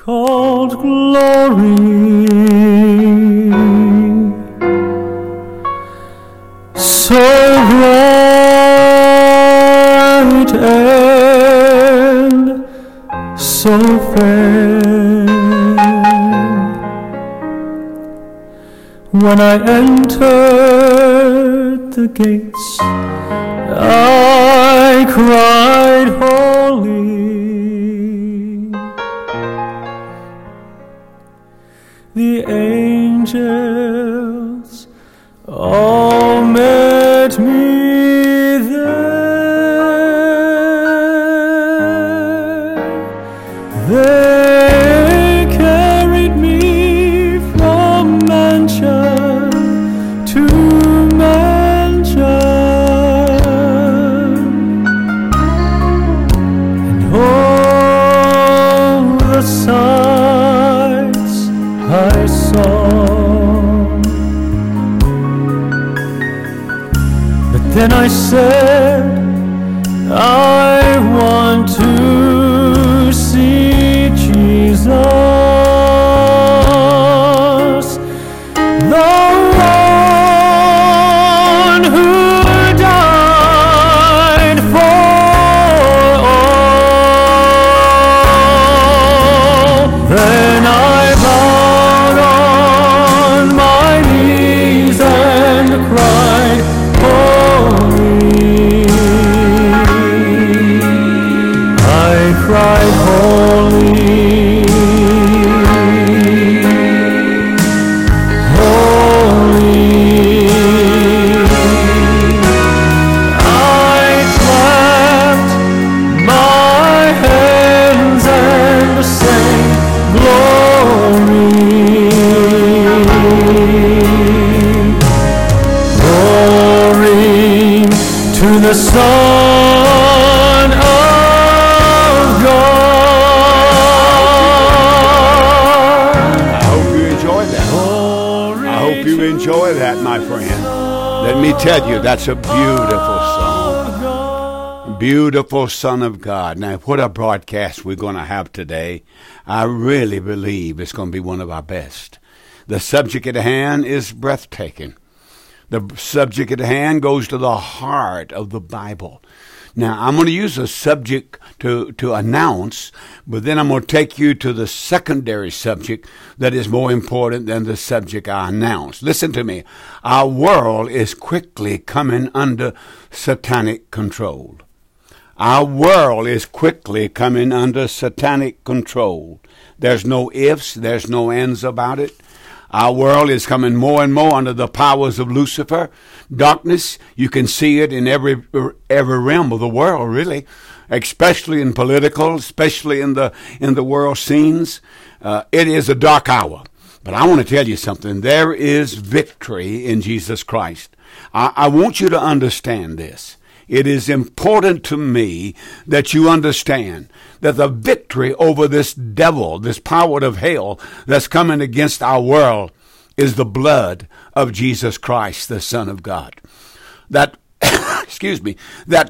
called glory, so bright and so fair. When I entered the gates, I cried, holy. The angels all met me there. They carried me from mansion to mansion, and all the sights I saw. But then I said, I want to see Jesus, the one who died for all. Then I bowed on my knees and cried, holy. I cried, holy, holy. I clapped my hands and sang glory, glory to the Son of God. I hope you enjoyed that. I hope you enjoy that, my friend. Let me tell you, that's a beautiful song. Beautiful Son of God. Now, what a broadcast we're going to have today. I really believe it's going to be one of our best. The subject at hand is breathtaking. The subject at hand goes to the heart of the Bible. Now, I'm going to use a subject to announce, but then I'm going to take you to the secondary subject that is more important than the subject I announced. Listen to me. Our world is quickly coming under satanic control. Our world is quickly coming under satanic control. There's no ifs, there's no ands about it. Our world is coming more and more under the powers of Lucifer. Darkness, you can see it in every realm of the world, really, especially in political, especially in the world scenes. It is a dark hour. But I want to tell you something. There is victory in Jesus Christ. I want you to understand this. It is important to me that you understand that the victory over this devil, this power of hell that's coming against our world, is the blood of Jesus Christ, the Son of God. That, excuse me,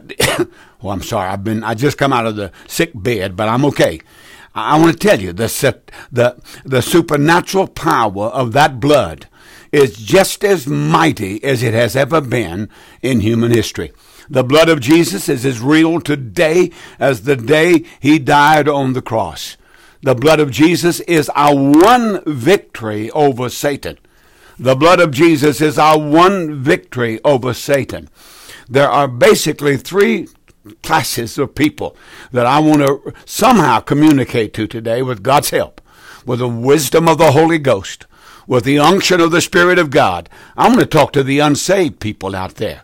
oh, I'm sorry, I just come out of the sick bed, but I'm okay. I want to tell you, the supernatural power of that blood is just as mighty as it has ever been in human history. The blood of Jesus is as real today as the day he died on the cross. The blood of Jesus is our one victory over Satan. The blood of Jesus is our one victory over Satan. There are basically three classes of people that I want to somehow communicate to today with God's help, with the wisdom of the Holy Ghost, with the unction of the Spirit of God. I'm going to talk to the unsaved people out there.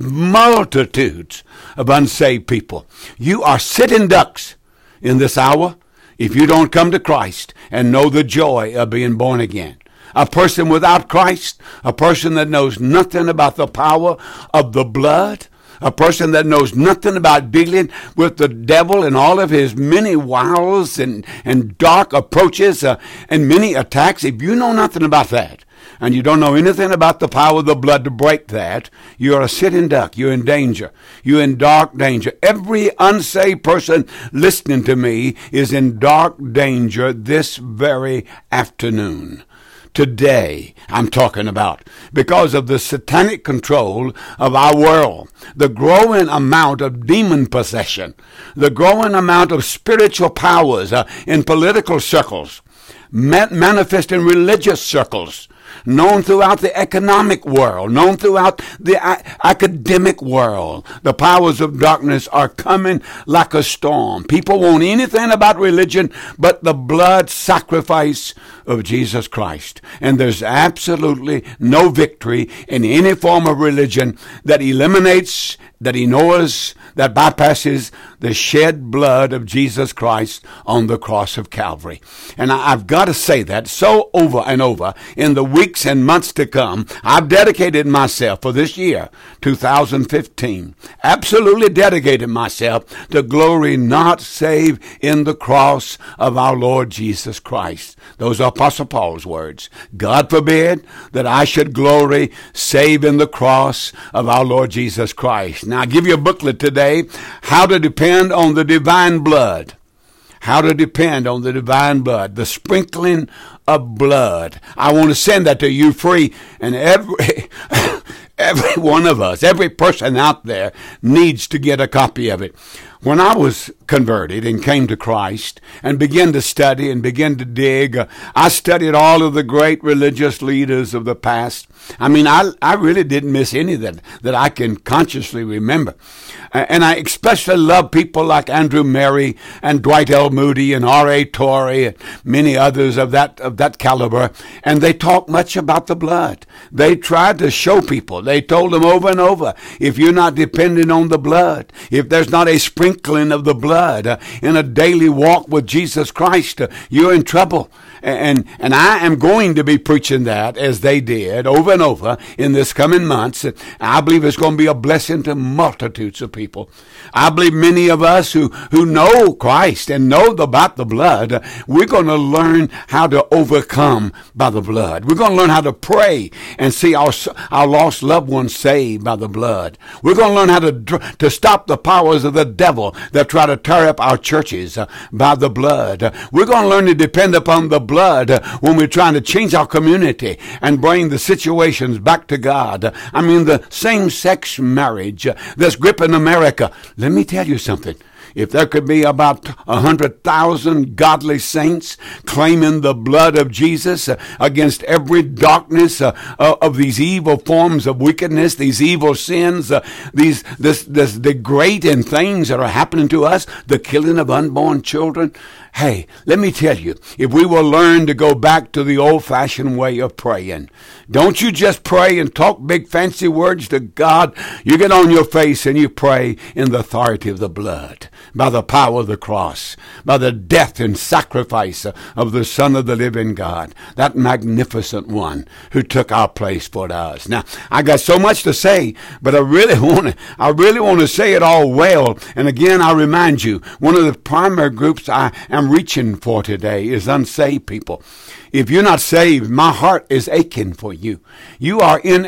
Multitudes of unsaved people. You are sitting ducks in this hour if you don't come to Christ and know the joy of being born again. A person without Christ, a person that knows nothing about the power of the blood, a person that knows nothing about dealing with the devil and all of his many wiles and dark approaches and many attacks. If you know nothing about that, and you don't know anything about the power of the blood to break that, you're a sitting duck. You're in danger. You're in dark danger. Every unsaved person listening to me is in dark danger this very afternoon. Today, I'm talking about, because of the satanic control of our world, the growing amount of demon possession, the growing amount of spiritual powers in political circles, manifest in religious circles, known throughout the economic world, known throughout the academic world. The powers of darkness are coming like a storm. People want anything about religion but the blood sacrifice of Jesus Christ. And there's absolutely no victory in any form of religion that eliminates, that ignores, that bypasses the shed blood of Jesus Christ on the cross of Calvary. And I've got to say that so over and over in the weeks and months to come. I've dedicated myself for this year, 2015, absolutely dedicated myself to glory not save in the cross of our Lord Jesus Christ. Those are Apostle Paul's words. God forbid that I should glory save in the cross of our Lord Jesus Christ. Now, I give you a booklet today, How to Depend on the Divine Blood. How to depend on the divine blood, the sprinkling of blood. I want to send that to you free, and every one of us, every person out there needs to get a copy of it. When I was converted and came to Christ and began to study and began to dig, I studied all of the great religious leaders of the past. I mean, I really didn't miss any that I can consciously remember. And I especially love people like Andrew Murray and Dwight L. Moody and R.A. Torrey and many others of that caliber. And they talk much about the blood. They tried to show people. They told them over and over, if you're not depending on the blood, if there's not a sprinkling of the blood in a daily walk with Jesus Christ, you're in trouble. And I am going to be preaching that as they did over and over in this coming months. I believe it's going to be a blessing to multitudes of people. I believe many of us who know Christ and know about the blood, we're going to learn how to overcome by the blood. We're going to learn how to pray and see our lost loved ones saved by the blood. We're going to learn how to stop the powers of the devil that try to tear up our churches by the blood. We're going to learn to depend upon the blood when we're trying to change our community and bring the situations back to God. I mean, the same-sex marriage that's gripping America. Let me tell you something. If there could be about 100,000 godly saints claiming the blood of Jesus against every darkness of these evil forms of wickedness, these evil sins, this degrading things that are happening to us, the killing of unborn children. Hey, let me tell you, if we will learn to go back to the old-fashioned way of praying, don't you just pray and talk big fancy words to God. You get on your face and you pray in the authority of the blood, by the power of the cross, by the death and sacrifice of the Son of the living God, that magnificent one who took our place for us. Now, I got so much to say, but I really want to say it all well. And again, I remind you, one of the primary groups I am reaching for today is unsaved people. If you're not saved, my heart is aching for you. You are in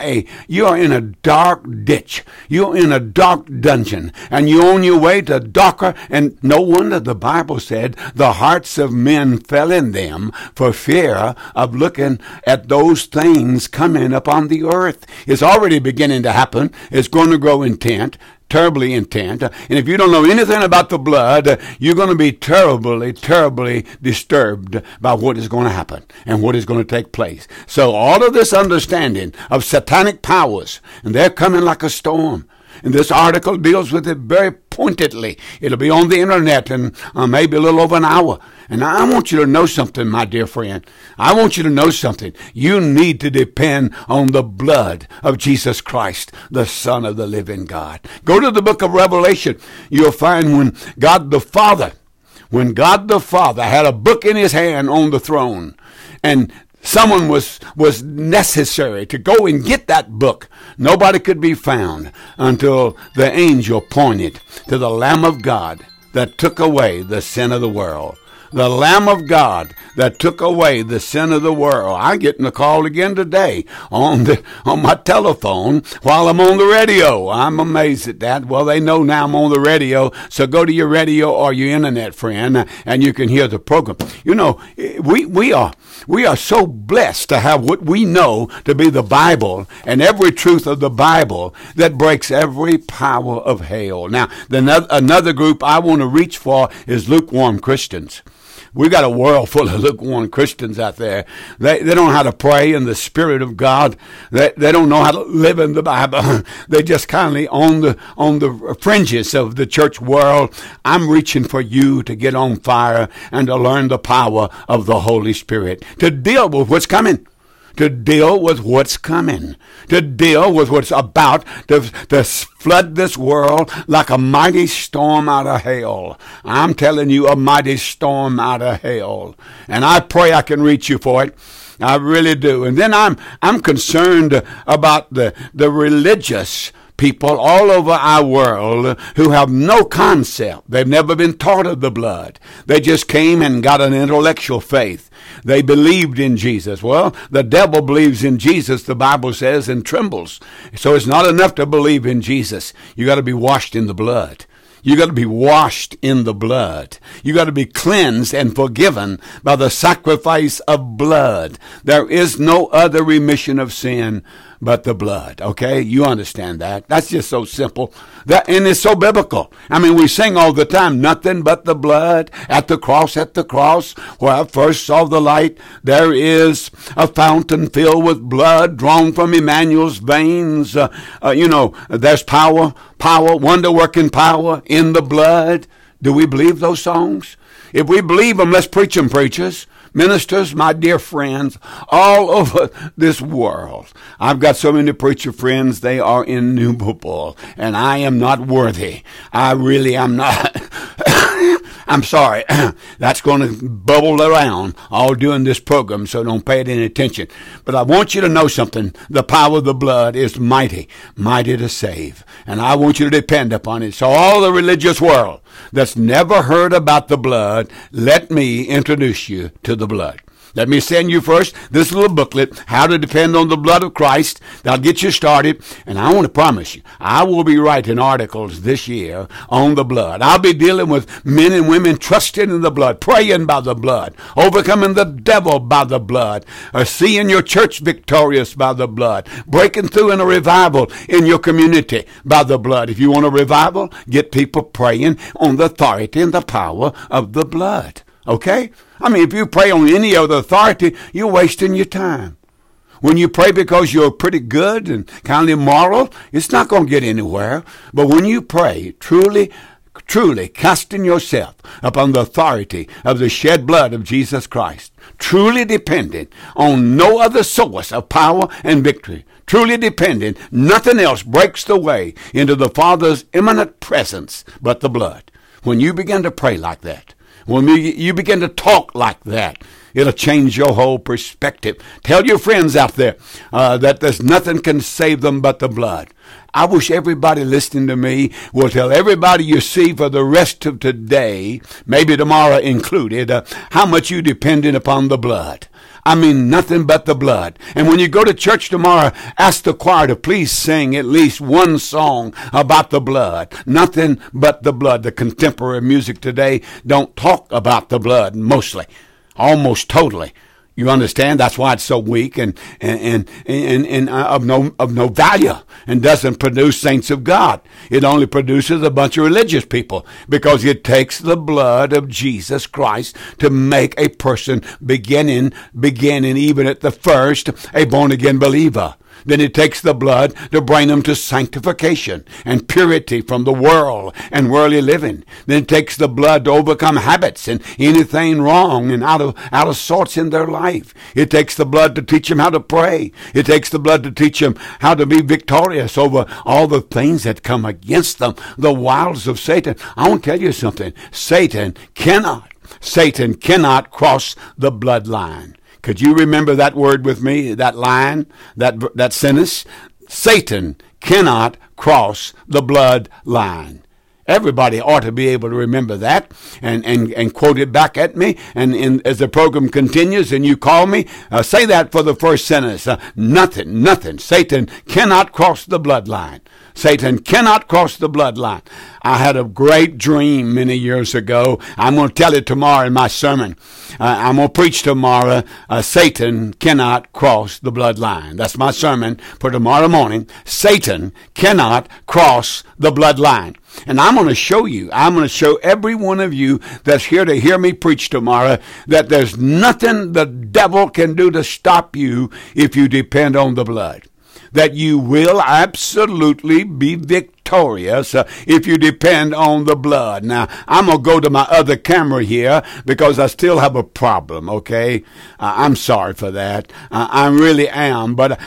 a dark ditch. You're in a dark dungeon, and you're on your way to darker. And no wonder the Bible said the hearts of men fell in them for fear of looking at those things coming upon the earth. It's already beginning to happen. It's going to grow terribly intent. And if you don't know anything about the blood, you're going to be terribly, terribly disturbed by what is going to happen and what is going to take place. So all of this understanding of satanic powers, and they're coming like a storm. And this article deals with it very pointedly. It'll be on the internet in maybe a little over an hour. And I want you to know something, my dear friend. I want you to know something. You need to depend on the blood of Jesus Christ, the Son of the living God. Go to the book of Revelation. You'll find when God the Father had a book in his hand on the throne, and someone was necessary to go and get that book. Nobody could be found until the angel pointed to the Lamb of God that took away the sin of the world. The Lamb of God that took away the sin of the world. I'm getting a call again today on my telephone while I'm on the radio. I'm amazed at that. Well, they know now I'm on the radio, so go to your radio or your internet, friend, and you can hear the program. You know, we are so blessed to have what we know to be the Bible and every truth of the Bible that breaks every power of hell. Now, another group I want to reach for is lukewarm Christians. We got a world full of lukewarm Christians out there. They don't know how to pray in the Spirit of God. They don't know how to live in the Bible. They just kindly on the fringes of the church world. I'm reaching for you to get on fire and to learn the power of the Holy Spirit, to deal with what's coming. To deal with what's coming, to deal with what's about to flood this world like a mighty storm out of hell. I'm telling you, a mighty storm out of hell. And I pray I can reach you for it. I really do. And then I'm concerned about the religious people all over our world who have no concept. They've never been taught of the blood. They just came and got an intellectual faith. They believed in Jesus. Well, the devil believes in Jesus, the Bible says, and trembles. So it's not enough to believe in Jesus. You got to be washed in the blood. You got to be washed in the blood. You got to be cleansed and forgiven by the sacrifice of blood. There is no other remission of sin but the blood. Okay? You understand that. That's just so simple. And it's so biblical. I mean, we sing all the time, nothing but the blood at the cross, where I first saw the light. There is a fountain filled with blood drawn from Emmanuel's veins. There's power, wonder-working power in the blood. Do we believe those songs? If we believe them, let's preach them, preachers. Ministers, my dear friends, all over this world. I've got so many preacher friends, they are innumerable, and I am not worthy. I really am not. I'm sorry. That's going to bubble around all during this program, so don't pay it any attention. But I want you to know something. The power of the blood is mighty, mighty to save. And I want you to depend upon it. So all the religious world that's never heard about the blood, let me introduce you to the blood. Let me send you first this little booklet, How to Depend on the Blood of Christ. That'll get you started. And I want to promise you, I will be writing articles this year on the blood. I'll be dealing with men and women trusting in the blood, praying by the blood, overcoming the devil by the blood, or seeing your church victorious by the blood, breaking through in a revival in your community by the blood. If you want a revival, get people praying on the authority and the power of the blood. Okay? I mean, if you pray on any other authority, you're wasting your time. When you pray because you're pretty good and kind of moral, it's not going to get anywhere. But when you pray, truly casting yourself upon the authority of the shed blood of Jesus Christ, truly dependent on no other source of power and victory, truly dependent, nothing else breaks the way into the Father's imminent presence but the blood. When you begin to pray like that, when you begin to talk like that, it'll change your whole perspective. Tell your friends out there that there's nothing can save them but the blood. I wish everybody listening to me will tell everybody you see for the rest of today, maybe tomorrow included, how much you dependent upon the blood. I mean, nothing but the blood. And when you go to church tomorrow, ask the choir to please sing at least one song about the blood. Nothing but the blood. The contemporary music today don't talk about the blood mostly, almost totally. You understand? That's why it's so weak and of no value and doesn't produce saints of God. It only produces a bunch of religious people because it takes the blood of Jesus Christ to make a person beginning even at the first, a born-again believer. Then it takes the blood to bring them to sanctification and purity from the world and worldly living. Then it takes the blood to overcome habits and anything wrong and out of sorts in their life. It takes the blood to teach them how to pray. It takes the blood to teach them how to be victorious over all the things that come against them, the wiles of Satan. I want to tell you something. Satan cannot cross the bloodline. Could you remember that word with me, that line, that sentence? Satan cannot cross the blood line. Everybody ought to be able to remember that and quote it back at me. And as the program continues and you call me, say that for the first sentence. Nothing. Satan cannot cross the bloodline. Satan cannot cross the bloodline. I had a great dream many years ago. I'm going to tell it tomorrow in my sermon. I'm going to preach tomorrow. Satan cannot cross the bloodline. That's my sermon for tomorrow morning. Satan cannot cross the bloodline. And I'm going to show you, I'm going to show every one of you that's here to hear me preach tomorrow that there's nothing the devil can do to stop you if you depend on the blood. That you will absolutely be victorious if you depend on the blood. Now, I'm going to go to my other camera here because I still have a problem, okay? I'm sorry for that. I really am. But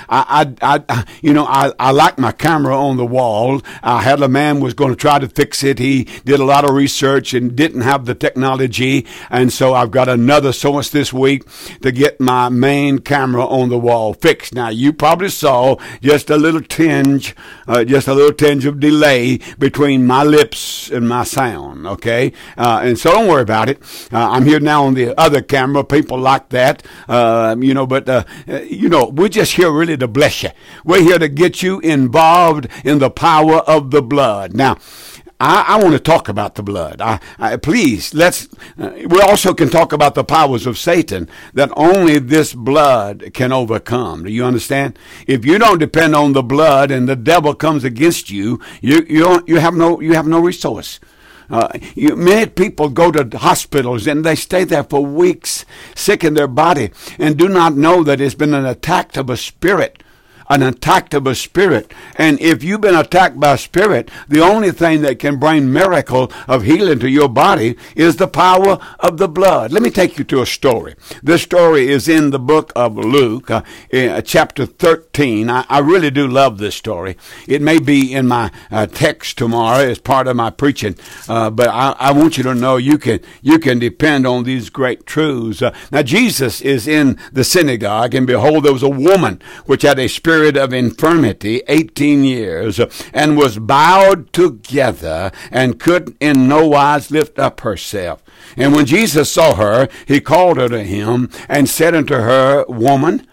I like my camera on the wall. I had a man was going to try to fix it. He did a lot of research and didn't have the technology. And so I've got another source this week to get my main camera on the wall fixed. Now, you probably saw just a little tinge of delay between my lips and my sound, okay? And so don't worry about it. I'm here now on the other camera. People like that, but we're just here really to bless you. We're here to get you involved in the power of the blood. Now, I want to talk about the blood. Please, we also can talk about the powers of Satan that only this blood can overcome. Do you understand? If you don't depend on the blood and the devil comes against you, you have no resource. Many people go to hospitals and they stay there for weeks, sick in their body, and do not know that it's been an attack of a spirit. An attack of a spirit. And if you've been attacked by a spirit, the only thing that can bring miracle of healing to your body is the power of the blood. Let me take you to a story. This story is in the book of Luke, chapter 13. I really do love this story. It may be in my text tomorrow as part of my preaching, but I want you to know you can depend on these great truths. Now, Jesus is in the synagogue, and behold, there was a woman which had a spirit of infirmity 18 years, and was bowed together, and could in no wise lift up herself. And when Jesus saw her, he called her to him, and said unto her, Woman,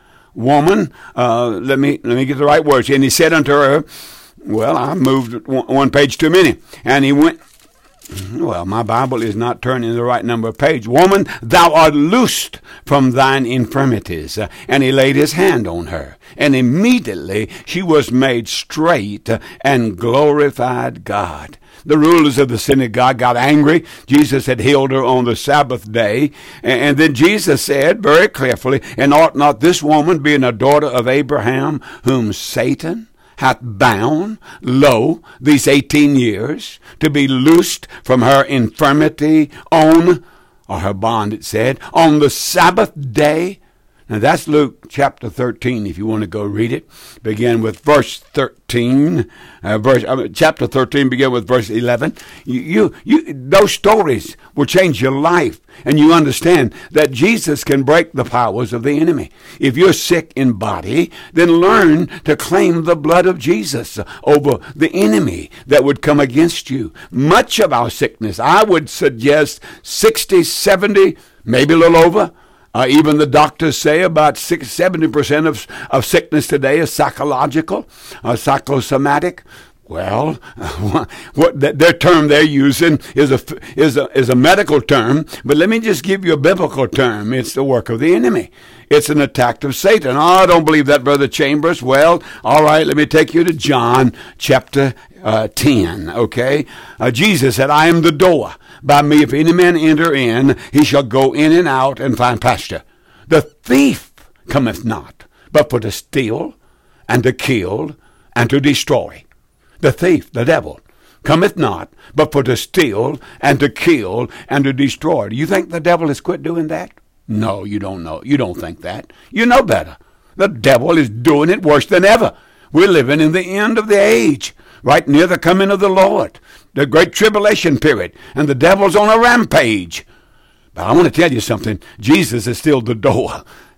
let me get the right words. And he said unto her, well, I moved one page too many. And he went, well, my Bible is not turning the right number of pages. Woman, thou art loosed from thine infirmities. And he laid his hand on her. And immediately she was made straight and glorified God. The rulers of the synagogue got angry. Jesus had healed her on the Sabbath day. And then Jesus said very carefully, and ought not this woman, being a daughter of Abraham, whom Satan hath bound, lo, these 18 years, to be loosed from her infirmity or her bond, it said, on the Sabbath day? Now that's Luke chapter 13, if you want to go read it. Begin with verse 13. Chapter 13, begin with verse 11. Those stories will change your life. And you understand that Jesus can break the powers of the enemy. If you're sick in body, then learn to claim the blood of Jesus over the enemy that would come against you. Much of our sickness, I would suggest 60, 70, maybe a little over. Even the doctors say about 70% of sickness today is psychological, psychosomatic. Well, what their term they're using is a medical term, but let me just give you a biblical term. It's the work of the enemy. It's an attack of Satan. Oh, I don't believe that, Brother Chambers. Well, all right, let me take you to John chapter 10, okay? Jesus said, I am the door. By me, if any man enter in, he shall go in and out and find pasture. The thief cometh not, but for to steal and to kill and to destroy. The thief, the devil, cometh not, but for to steal and to kill and to destroy. Do you think the devil has quit doing that? No, you don't know. You don't think that. You know better. The devil is doing it worse than ever. We're living in the end of the age, right near the coming of the Lord, the great tribulation period, and the devil's on a rampage. But I want to tell you something. Jesus is still the door.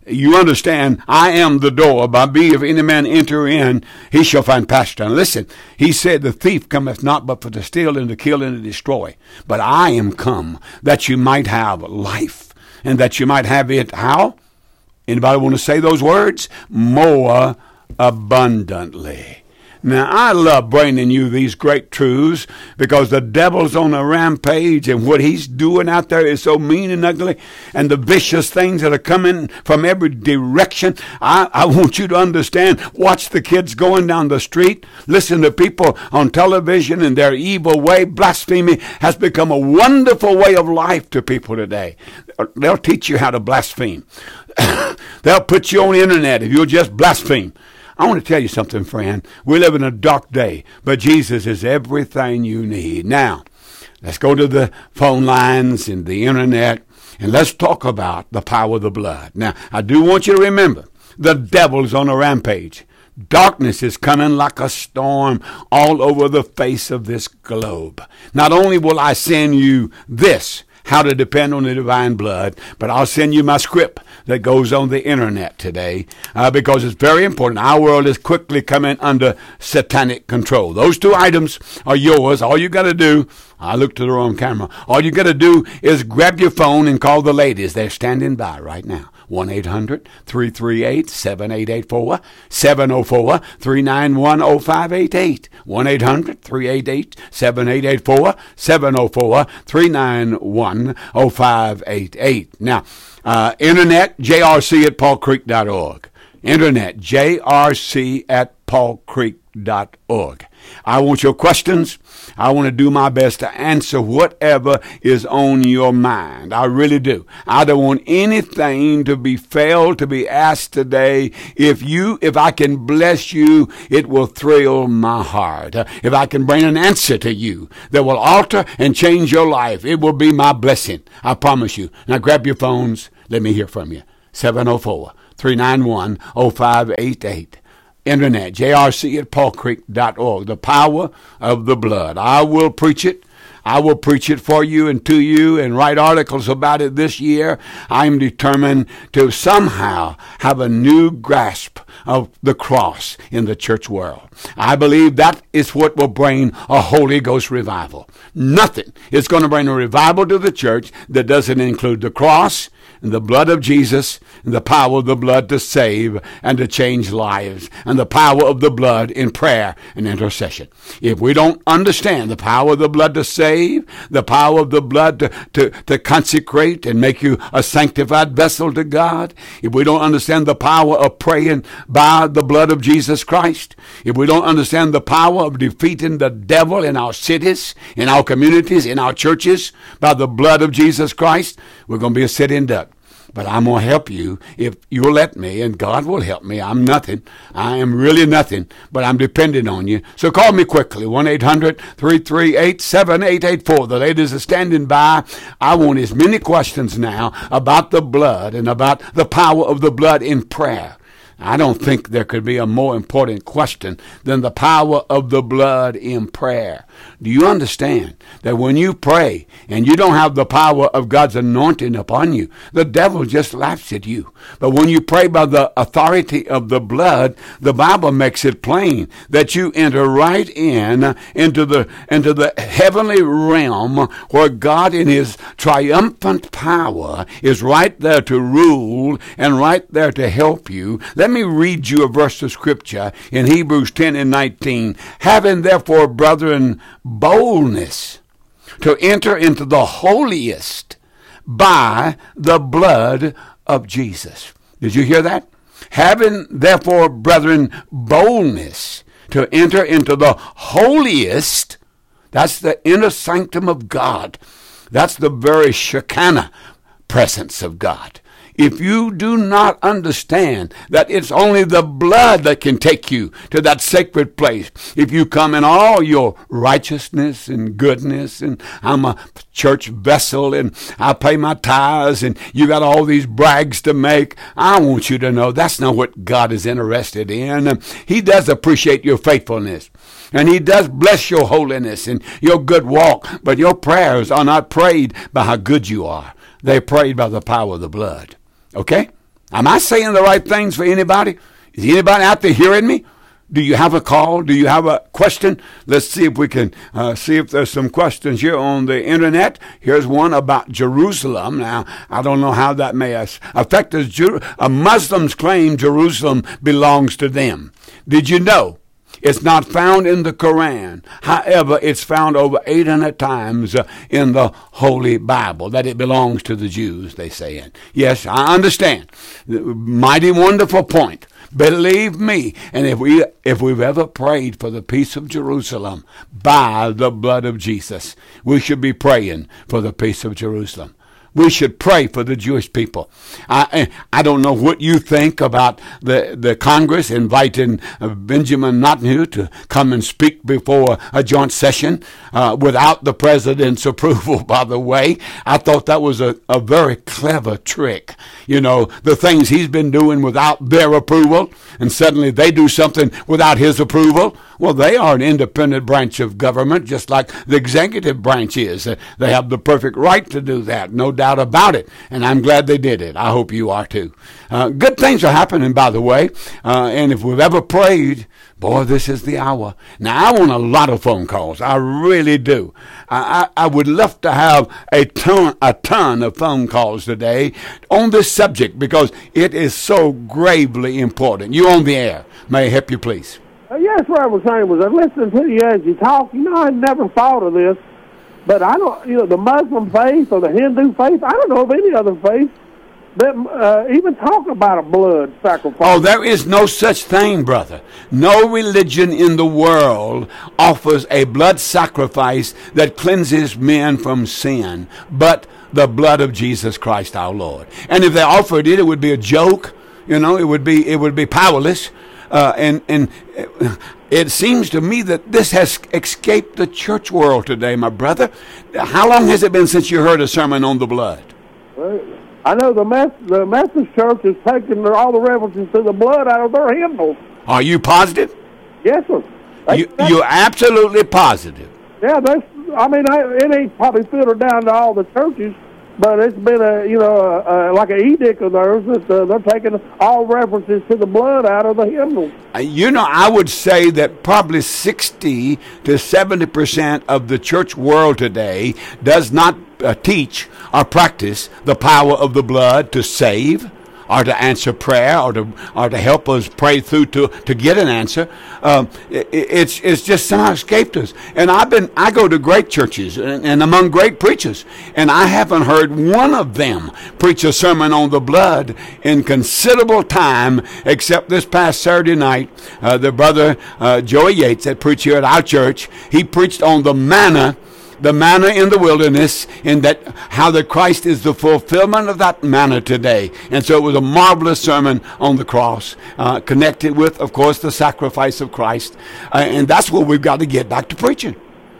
You understand, I am the door. By me, if any man enter in, he shall find pasture. And listen, he said, the thief cometh not but for to steal and to kill and to destroy. But I am come that you might have life, and that you might have it how? Anybody want to say those words? More abundantly. Now, I love bringing you these great truths because the devil's on a rampage, and what he's doing out there is so mean and ugly, and the vicious things that are coming from every direction. I want you to understand. Watch the kids going down the street. Listen to people on television and their evil way. Blasphemy has become a wonderful way of life to people today. They'll teach you how to blaspheme. They'll put you on the internet if you'll just blaspheme. I want to tell you something, friend. We live in a dark day, but Jesus is everything you need. Now, let's go to the phone lines and the internet, and let's talk about the power of the blood. Now, I do want you to remember, the devil's on a rampage. Darkness is coming like a storm all over the face of this globe. Not only will I send you this, how to depend on the divine blood, but I'll send you my script that goes on the internet today because it's very important. Our world is quickly coming under satanic control. Those two items are yours. All you got to do, I looked to the wrong camera, all you got to do is grab your phone and call the ladies. They're standing by right now. 1-800-338-7884, 704-391-0588, 1-800-388-7884, 704-391-0588. Now, internet, jrc at paulcreek.org. Internet, jrc at paulcreek.org. I want your questions. I want to do my best to answer whatever is on your mind. I really do. I don't want anything to be failed to be asked today. If I can bless you, it will thrill my heart. If I can bring an answer to you that will alter and change your life, it will be my blessing. I promise you. Now grab your phones. Let me hear from you. 704-391-0588. Internet, jrc at paulcreek.org. The power of the blood. I will preach it. I will preach it for you and to you and write articles about it this year. I'm determined to somehow have a new grasp of the cross in the church world. I believe that is what will bring a Holy Ghost revival. Nothing is going to bring a revival to the church that doesn't include the cross and the blood of Jesus and the power of the blood to save and to change lives and the power of the blood in prayer and intercession. If we don't understand the power of the blood to save, the power of the blood to consecrate and make you a sanctified vessel to God, if we don't understand the power of praying by the blood of Jesus Christ, if we don't understand the power of defeating the devil in our cities, in our communities, in our churches, by the blood of Jesus Christ, we're going to be a sitting duck. But I'm going to help you if you'll let me, and God will help me. I'm nothing. I am really nothing, but I'm dependent on you. So call me quickly, 1-800-338-7884. The ladies are standing by. I want as many questions now about the blood and about the power of the blood in prayer. I don't think there could be a more important question than the power of the blood in prayer. Do you understand that when you pray and you don't have the power of God's anointing upon you, the devil just laughs at you? But when you pray by the authority of the blood, the Bible makes it plain that you enter right into the heavenly realm where God in his triumphant power is right there to rule and right there to help you. Let me read you a verse of Scripture in Hebrews 10:19. Having therefore, brethren, boldness to enter into the holiest by the blood of Jesus. Did you hear that? Having therefore, brethren, boldness to enter into the holiest, that's the inner sanctum of God. That's the very Shekinah presence of God. If you do not understand that it's only the blood that can take you to that sacred place, if you come in all your righteousness and goodness, and I'm a church vessel and I pay my tithes and you got all these brags to make, I want you to know that's not what God is interested in. He does appreciate your faithfulness. And he does bless your holiness and your good walk, but your prayers are not prayed by how good you are. They're prayed by the power of the blood. Okay? Am I saying the right things for anybody? Is anybody out there hearing me? Do you have a call? Do you have a question? Let's see if we can see if there's some questions here on the internet. Here's one about Jerusalem. Now, I don't know how that may affect us. Muslims claim Jerusalem belongs to them. Did you know? It's not found in the Quran. However, it's found over 800 times in the Holy Bible that it belongs to the Jews, they say it. Yes, I understand. Mighty wonderful point. Believe me, and if we've ever prayed for the peace of Jerusalem by the blood of Jesus, we should be praying for the peace of Jerusalem. We should pray for the Jewish people. I don't know what you think about the Congress inviting Benjamin Netanyahu to come and speak before a joint session without the president's approval, by the way. I thought that was a very clever trick. You know, the things he's been doing without their approval, and suddenly they do something without his approval. Well, they are an independent branch of government, just like the executive branch is. They have the perfect right to do that, no doubt about it. And I'm glad they did it. I hope you are too. Good things are happening, by the way. And if we've ever prayed, boy, this is the hour. Now, I want a lot of phone calls. I really do. I would love to have a ton of phone calls today on this subject because it is so gravely important. You on the air. May I help you, please? Yes, what I was saying was, I'm listening to you as you talk. You know, I never thought of this, but I don't, the Muslim faith or the Hindu faith, I don't know of any other faith that even talk about a blood sacrifice. Oh, there is no such thing, brother. No religion in the world offers a blood sacrifice that cleanses men from sin, but the blood of Jesus Christ our Lord. And if they offered it, it would be a joke. It would be powerless. And it seems to me that this has escaped the church world today, my brother. How long has it been since you heard a sermon on the blood? Well, I know the Methodist Church has taken all the references to the blood out of their hymnals. Are you positive? Yes, sir. You're absolutely positive. Yeah, it ain't probably filtered down to all the churches, but it's been like an edict of theirs that they're taking all references to the blood out of the hymnals. I would say that probably 60 to 70% of the church world today does not teach or practice the power of the blood to save, or to answer prayer, or to help us pray through to get an answer. It's just somehow escaped us. And I go to great churches and among great preachers, and I haven't heard one of them preach a sermon on the blood in considerable time, except this past Saturday night. The brother Joey Yates that preached here at our church, he preached on the manna in the wilderness, and that how that Christ is the fulfillment of that manna today. And so it was a marvelous sermon on the cross, connected with, of course, the sacrifice of Christ. And that's what we've got to get back to preaching.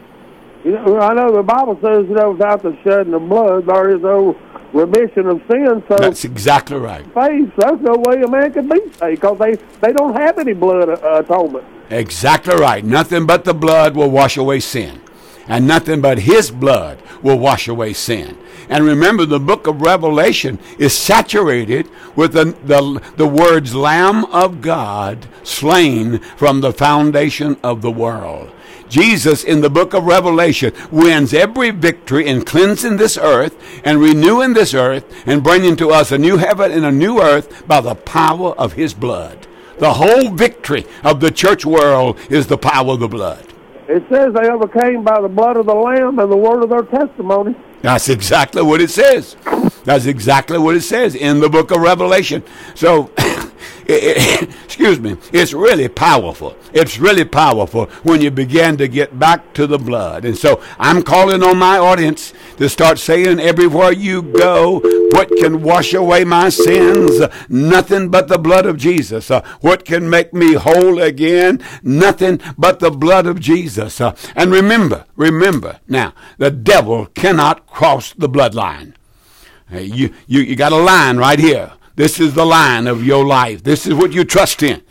I know the Bible says, without the shedding of blood, there is no remission of sin. So that's exactly right. Faith, there's no way a man can be saved because they don't have any blood atonement. Exactly right. Nothing but the blood will wash away sin. And nothing but his blood will wash away sin. And remember, the book of Revelation is saturated with the words Lamb of God slain from the foundation of the world. Jesus in the book of Revelation wins every victory in cleansing this earth and renewing this earth and bringing to us a new heaven and a new earth by the power of his blood. The whole victory of the church world is the power of the blood. It says they overcame by the blood of the Lamb and the word of their testimony. That's exactly what it says. That's exactly what it says in the book of Revelation. So, excuse me, it's really powerful. It's really powerful when you begin to get back to the blood. And so I'm calling on my audience to start saying everywhere you go, what can wash away my sins? Nothing but the blood of Jesus. What can make me whole again? Nothing but the blood of Jesus. And remember, now, the devil cannot cross the bloodline. You got a line right here. This is the line of your life. This is what you trust in.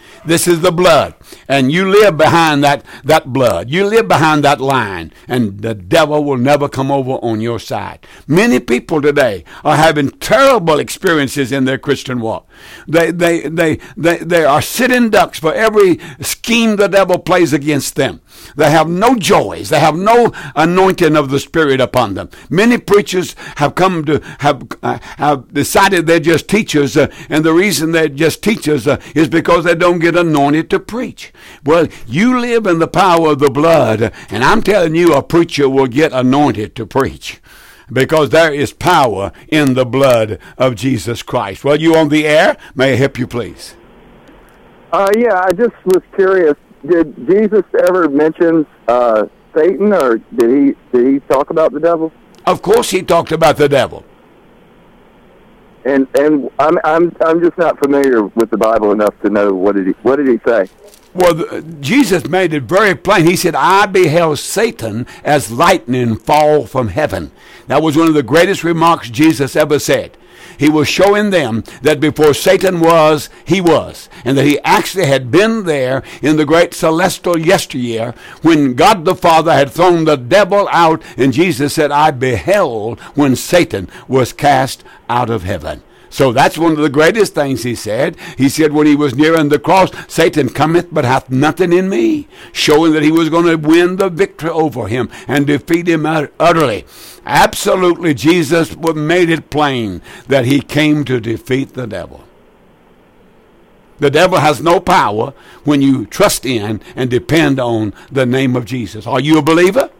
This is the blood. And you live behind that blood. You live behind that line. And the devil will never come over on your side. Many people today are having terrible experiences in their Christian walk. They are sitting ducks for every scheme the devil plays against them. They have no joys. They have no anointing of the Spirit upon them. Many preachers have come to have decided they're just teachers, and the reason they're just teachers is because they don't get anointed to preach. Well, you live in the power of the blood, and I'm telling you, a preacher will get anointed to preach, because there is power in the blood of Jesus Christ. Well, you on the air? May I help you, please? Yeah, I just was curious. Did Jesus ever mention Satan, or did he talk about the devil? Of course, he talked about the devil. And I'm just not familiar with the Bible enough to know what did he say? Well, Jesus made it very plain. He said, I beheld Satan as lightning fall from heaven. That was one of the greatest remarks Jesus ever said. He was showing them that before Satan was, he was. And that he actually had been there in the great celestial yesteryear when God the Father had thrown the devil out. And Jesus said, I beheld when Satan was cast out of heaven. So that's one of the greatest things he said. He said when he was nearing the cross, Satan cometh but hath nothing in me, showing that he was going to win the victory over him and defeat him utterly. Absolutely, Jesus made it plain that he came to defeat the devil. The devil has no power when you trust in and depend on the name of Jesus. Are you a believer?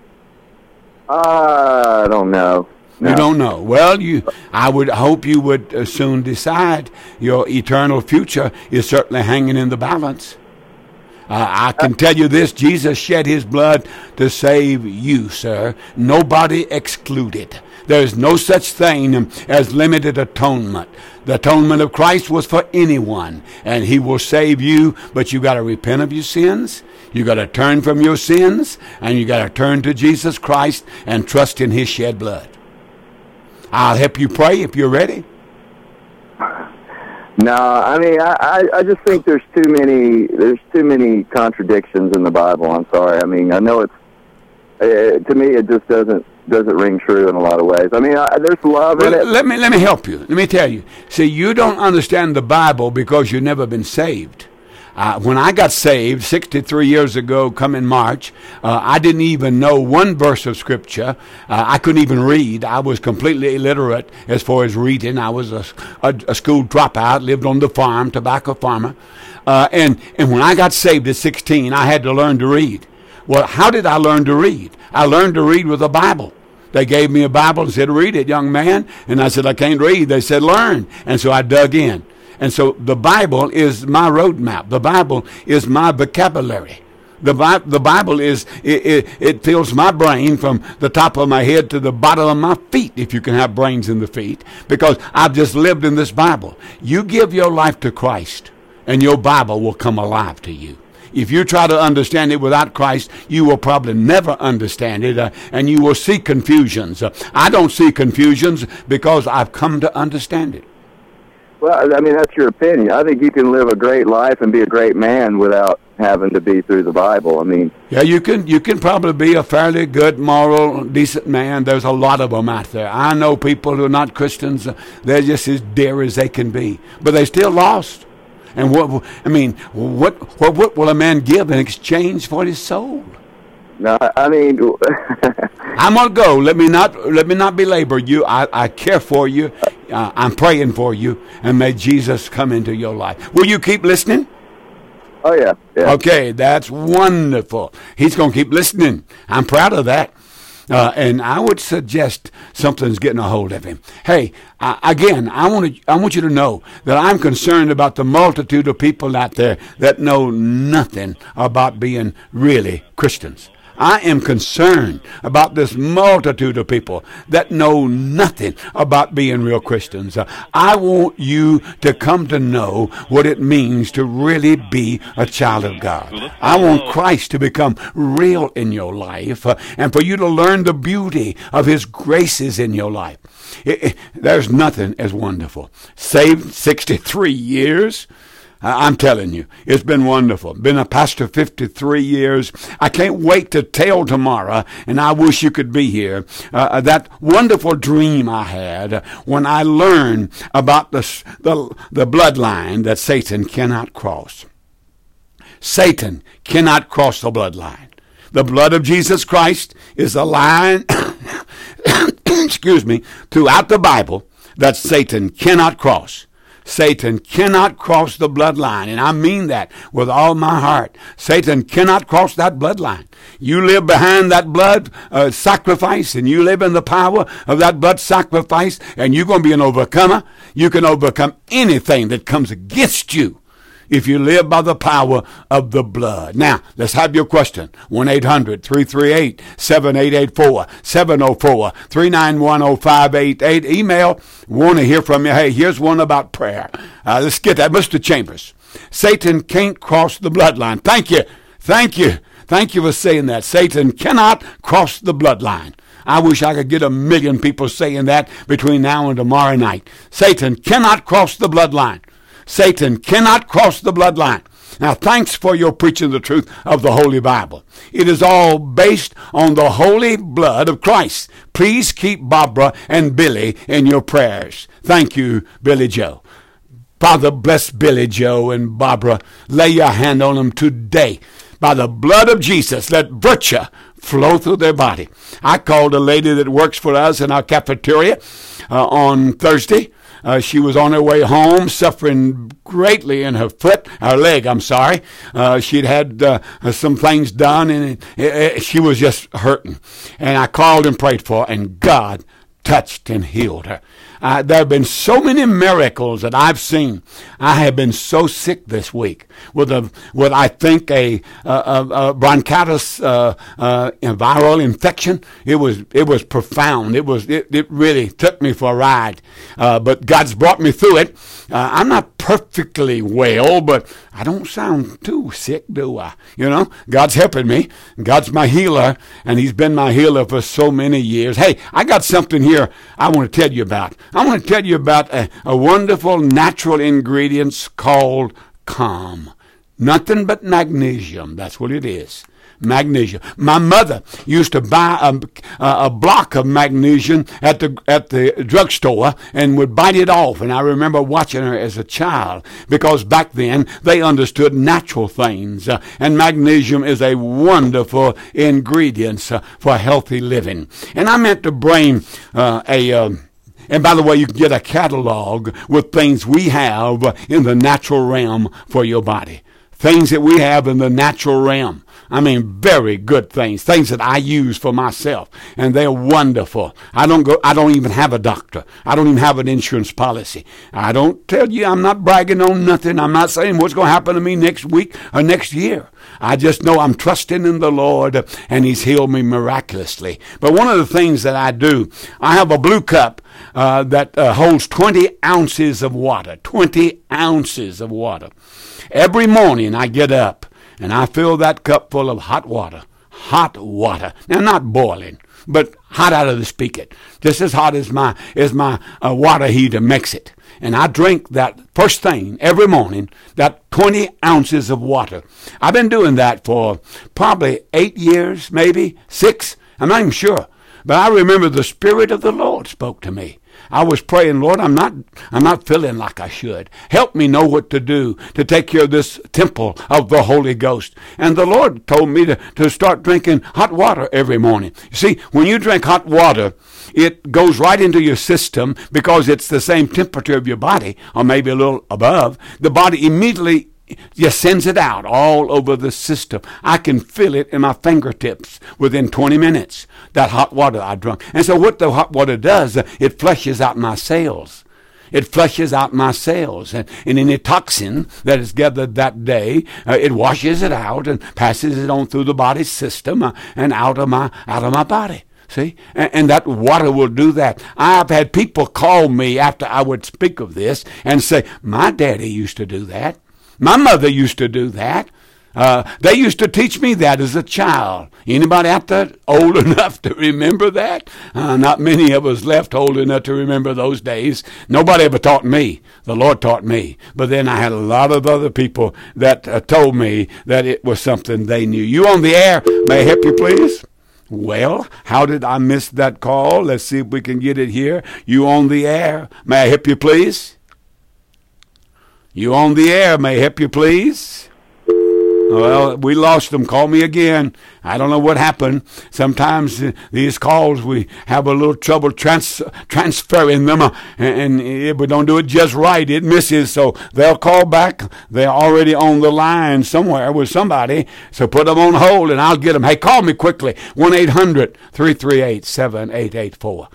I don't know. No. You don't know. Well, I would hope you would soon decide. Your eternal future is certainly hanging in the balance. I can tell you this, Jesus shed his blood to save you, sir. Nobody excluded. There is no such thing as limited atonement. The atonement of Christ was for anyone, and he will save you, but you got to repent of your sins. You got to turn from your sins, and you got to turn to Jesus Christ and trust in his shed blood. I'll help you pray if you're ready. No, I mean, I just think there's too many contradictions in the Bible. I'm sorry. I mean, I know to me it just doesn't ring true in a lot of ways. I mean, there's love in it. Let me help you. Let me tell you. See, you don't understand the Bible because you've never been saved. When I got saved 63 years ago, come in March, I didn't even know one verse of Scripture. I couldn't even read. I was completely illiterate as far as reading. I was a school dropout, lived on the farm, tobacco farmer. And when I got saved at 16, I had to learn to read. Well, how did I learn to read? I learned to read with a Bible. They gave me a Bible and said, read it, young man. And I said, I can't read. They said, learn. And so I dug in. And so the Bible is my roadmap. The Bible is my vocabulary. The Bible is, it fills my brain from the top of my head to the bottom of my feet, if you can have brains in the feet, because I've just lived in this Bible. You give your life to Christ, and your Bible will come alive to you. If you try to understand it without Christ, you will probably never understand it, and you will see confusions. I don't see confusions because I've come to understand it. Well, I mean, that's your opinion. I think you can live a great life and be a great man without having to be through the Bible. I mean, yeah, you can probably be a fairly good, moral, decent man. There's a lot of them out there. I know people who are not Christians. They're just as dear as they can be, but they're still lost. And what will a man give in exchange for his soul? No, I mean, I'm gonna go. Let me not belabor you. I care for you. I'm praying for you, and may Jesus come into your life. Will you keep listening? Oh yeah. Okay, that's wonderful. He's gonna keep listening. I'm proud of that. And I would suggest something's getting a hold of him. Hey, again, I want you to know that I'm concerned about the multitude of people out there that know nothing about being really Christians. I am concerned about this multitude of people that know nothing about being real Christians. I want you to come to know what it means to really be a child of God. I want Christ to become real in your life, and for you to learn the beauty of his graces in your life. There's nothing as wonderful. Saved 63 years. I'm telling you, it's been wonderful. Been a pastor 53 years. I can't wait to tell tomorrow, and I wish you could be here, that wonderful dream I had when I learned about the bloodline that Satan cannot cross. Satan cannot cross the bloodline. The blood of Jesus Christ is a line, throughout the Bible that Satan cannot cross. Satan cannot cross the bloodline, and I mean that with all my heart. Satan cannot cross that bloodline. You live behind that blood sacrifice, and you live in the power of that blood sacrifice, and you're going to be an overcomer. You can overcome anything that comes against you if you live by the power of the blood. Now, let's have your question. 1-800-338-7884, 704-391-0588. Email, want to hear from you. Hey, here's one about prayer. Let's get that. Mr. Chambers, Satan can't cross the bloodline. Thank you. Thank you. Thank you for saying that. Satan cannot cross the bloodline. I wish I could get 1 million people saying that between now and tomorrow night. Satan cannot cross the bloodline. Satan cannot cross the bloodline. Now, thanks for your preaching the truth of the Holy Bible. It is all based on the holy blood of Christ. Please keep Barbara and Billy in your prayers. Thank you, Billy Joe. Father, bless Billy Joe and Barbara. Lay your hand on them today. By the blood of Jesus, let virtue flow through their body. I called a lady that works for us in our cafeteria on Thursday. She was on her way home, suffering greatly in her leg. She'd had some things done, and she was just hurting. And I called and prayed for her, and God touched and healed her. There have been so many miracles that I've seen. I have been so sick this week with I think a bronchitis viral infection. It was profound. It really took me for a ride. But God's brought me through it. I'm not perfectly well, but I don't sound too sick, do I? You know, God's helping me. God's my healer, and He's been my healer for so many years. Hey, I got something here I want to tell you about. I want to tell you about a wonderful natural ingredient called Calm. Nothing but magnesium. That's what it is. Magnesium. My mother used to buy a block of magnesium at the drugstore and would bite it off. And I remember watching her as a child, because back then they understood natural things. And magnesium is a wonderful ingredient for healthy living. And I meant to bring and by the way, you can get a catalog with things we have in the natural realm for your body. Things that we have in the natural realm. I mean, very good things that I use for myself, and they're wonderful. I don't even have a doctor. I don't even have an insurance policy. I don't tell you, I'm not bragging on nothing. I'm not saying what's going to happen to me next week or next year. I just know I'm trusting in the Lord, and He's healed me miraculously. But one of the things that I do, I have a blue cup that holds 20 ounces of water. 20 ounces of water. Every morning I get up, and I fill that cup full of hot water. Hot water. Now, not boiling, but hot out of the spigot. Just as hot as my water heater makes it. And I drink that first thing every morning, that 20 ounces of water. I've been doing that for probably 8 years, maybe 6. I'm not even sure. But I remember the Spirit of the Lord spoke to me. I was praying, Lord, I'm not feeling like I should. Help me know what to do to take care of this temple of the Holy Ghost. And the Lord told me to start drinking hot water every morning. You see, when you drink hot water, it goes right into your system because it's the same temperature of your body, or maybe a little above. The body immediately just sends it out all over the system. I can feel it in my fingertips within 20 minutes, that hot water I drunk. And so what the hot water does, it flushes out my cells. It flushes out my cells. And any toxin that is gathered that day, it washes it out and passes it on through the body system and out of my body. See? And that water will do that. I've had people call me after I would speak of this and say, my daddy used to do that. My mother used to do that. They used to teach me that as a child. Anybody out there old enough to remember that? Not many of us left old enough to remember those days. Nobody ever taught me. The Lord taught me. But then I had a lot of other people that told me that it was something they knew. You on the air. May I help you, please? Well, how did I miss that call? Let's see if we can get it here. You on the air. May I help you, please? You on the air. May I help you, please? Well, we lost them. Call me again. I don't know what happened. Sometimes these calls, we have a little trouble transferring them, and if we don't do it just right, it misses. So they'll call back. They're already on the line somewhere with somebody. So put them on hold, and I'll get them. Hey, call me quickly. 1-800-338-7884.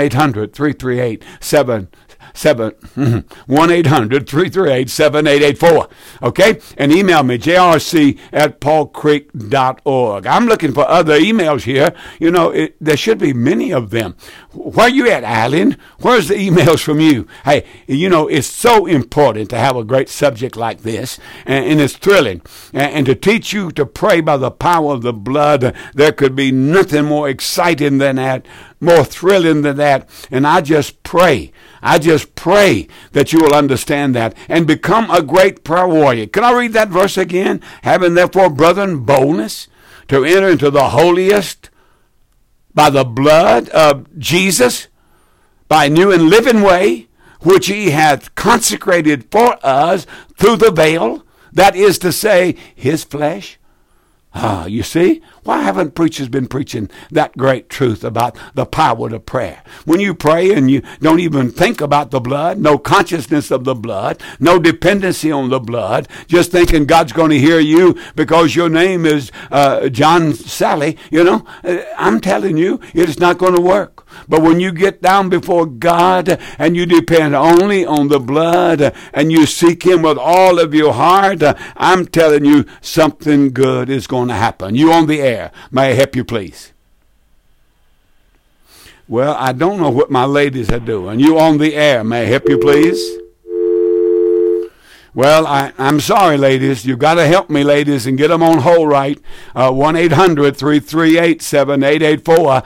1-800-338-7884. Okay? And email me, jrc@paulcreek.org. I'm looking for other emails here. You know, there should be many of them. Where you at, Alan? Where's the emails from you? Hey, you know, it's so important to have a great subject like this, and it's thrilling. And to teach you to pray by the power of the blood, there could be nothing more exciting than that, more thrilling than that. And I just pray that you will understand that and become a great prayer warrior. Can I read that verse again? Having therefore, brethren, boldness to enter into the holiest by the blood of Jesus, by a new and living way, which he hath consecrated for us through the veil, that is to say, his flesh. You see? Why haven't preachers been preaching that great truth about the power of prayer? When you pray and you don't even think about the blood, no consciousness of the blood, no dependency on the blood, just thinking God's going to hear you because your name is John Sally, you know, I'm telling you, it's not going to work. But when you get down before God and you depend only on the blood and you seek him with all of your heart, I'm telling you, something good is going to happen. You on the air. May I help you, please? Well, I don't know what my ladies are doing. You on the air. May I help you, please? Well, I'm sorry, ladies. You've got to help me, ladies, and get them on hold right. 1-800-338-7884,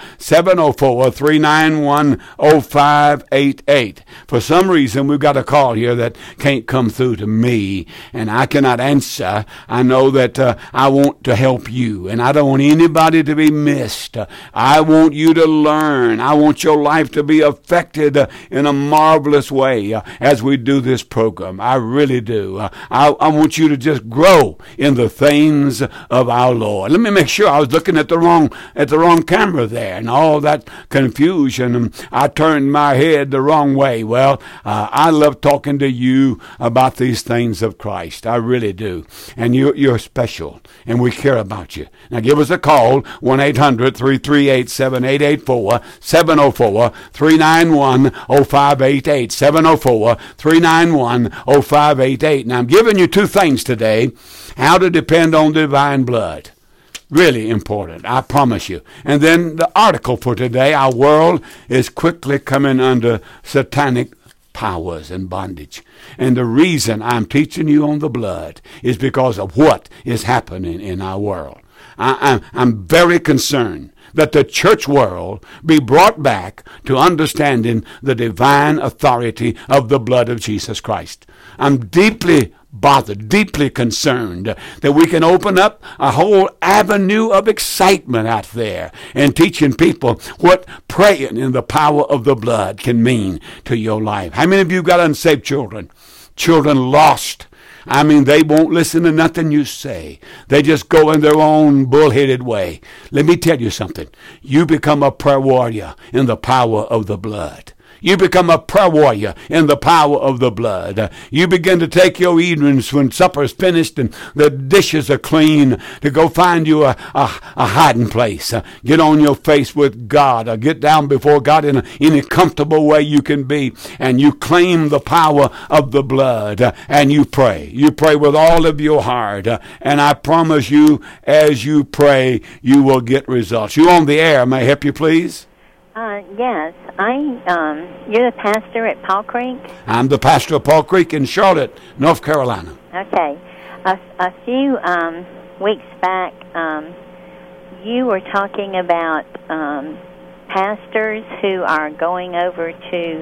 704-391-0588. For some reason, we've got a call here that can't come through to me, and I cannot answer. I know that I want to help you, and I don't want anybody to be missed. I want you to learn. I want your life to be affected in a marvelous way as we do this program. I really do. I want you to just grow in the things of our Lord. Let me make sure. I was looking at the wrong camera there, and all that confusion. I turned my head the wrong way. Well, I love talking to you about these things of Christ. I really do. And you're special, and we care about you. Now give us a call, 1-800-338-7884, 704-391-0588, 704-391-0588. Now, I'm giving you two things today. How to depend on divine blood. Really important, I promise you. And then the article for today, our world is quickly coming under satanic powers and bondage. And the reason I'm teaching you on the blood is because of what is happening in our world. I'm very concerned that the church world be brought back to understanding the divine authority of the blood of Jesus Christ. I'm deeply bothered, deeply concerned that we can open up a whole avenue of excitement out there and teaching people what praying in the power of the blood can mean to your life. How many of you got unsaved children? Children lost. I mean, they won't listen to nothing you say. They just go in their own bullheaded way. Let me tell you something. You become a prayer warrior in the power of the blood. You become a prayer warrior in the power of the blood. You begin to take your evenings when supper's finished and the dishes are clean to go find you a hiding place. Get on your face with God, or get down before God in any comfortable way you can be, and you claim the power of the blood, and you pray. You pray with all of your heart, and I promise you, as you pray, you will get results. You on the air. May I help you, please? Yes, you're the pastor at Paul Creek? I'm the pastor of Paul Creek in Charlotte, North Carolina. Okay. A few weeks back, you were talking about pastors who are going over to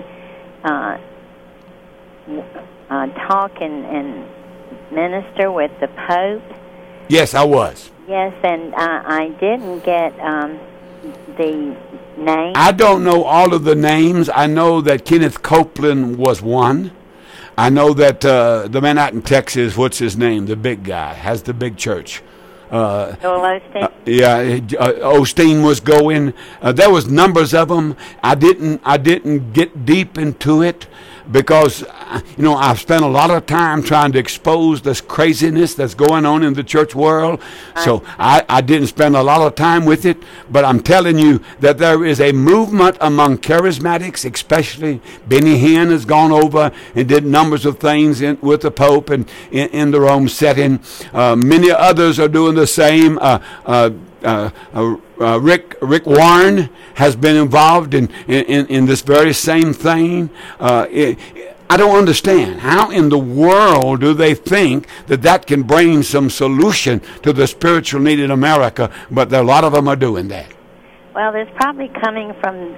talk and minister with the Pope. Yes, I was. Yes, and I didn't get the name. I don't know all of the names. I know that Kenneth Copeland was one. I know that the man out in Texas, what's his name? The big guy, has the big church. Joel Osteen? Osteen was going. There was numbers of them. I didn't get deep into it because, I've spent a lot of time trying to expose this craziness that's going on in the church world. So I didn't spend a lot of time with it. But I'm telling you that there is a movement among charismatics, especially Benny Hinn has gone over and did numbers of things with the Pope and in the Rome setting. Many others are doing the same. Rick Warren has been involved in this very same thing. I don't understand. How in the world do they think that can bring some solution to the spiritual need in America? But a lot of them are doing that. Well, there's probably coming from,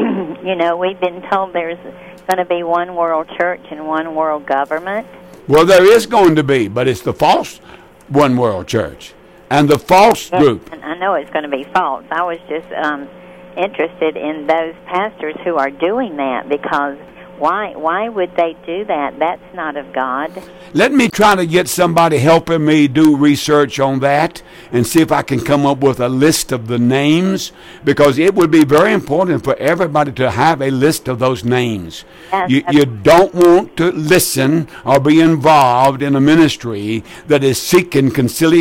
we've been told there's going to be one world church and one world government. Well, there is going to be, but it's the false one world church. And the false group. And I know it's going to be false. I was just interested in those pastors who are doing that, because why would they do that? That's not of God. Let me try to get somebody helping me do research on that and see if I can come up with a list of the names, because it would be very important for everybody to have a list of those names. Yes, You don't want to listen or be involved in a ministry that is seeking